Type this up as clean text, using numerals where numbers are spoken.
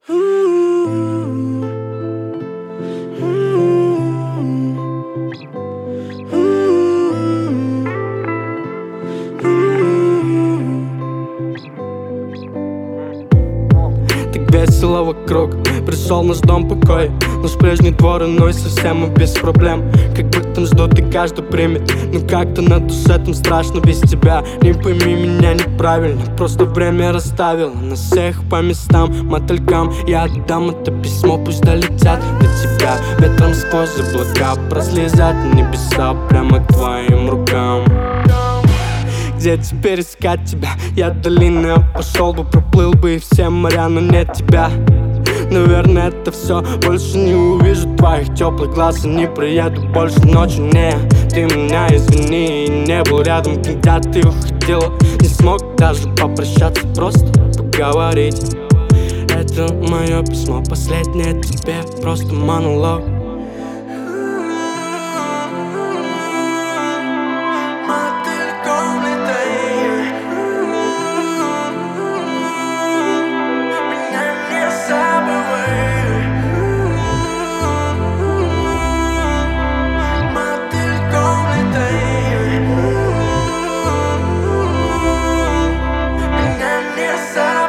Так весело вокруг, пришел наш дом покой. Наш прежний двор иной, совсем и без проблем. Как бы там ждут и каждый примет, но как-то на душе там страшно без тебя. Не пойми меня неправильно, просто время расставило нас всех по местам, мотылькам. Я отдам это письмо, пусть долетят до тебя. Ветром сквозь облака прослезят небеса прямо к твоим рукам. Где теперь искать тебя? Я долины пошел бы, проплыл бы и все моря, но нет тебя. Наверное, это все, больше не увижу твоих теплых глаз и не приеду больше ночью, не. Ты меня извини, не был рядом, когда ты уходила. Не смог даже попрощаться, просто поговорить. Это мое письмо последнее тебе, просто монолог. Меня не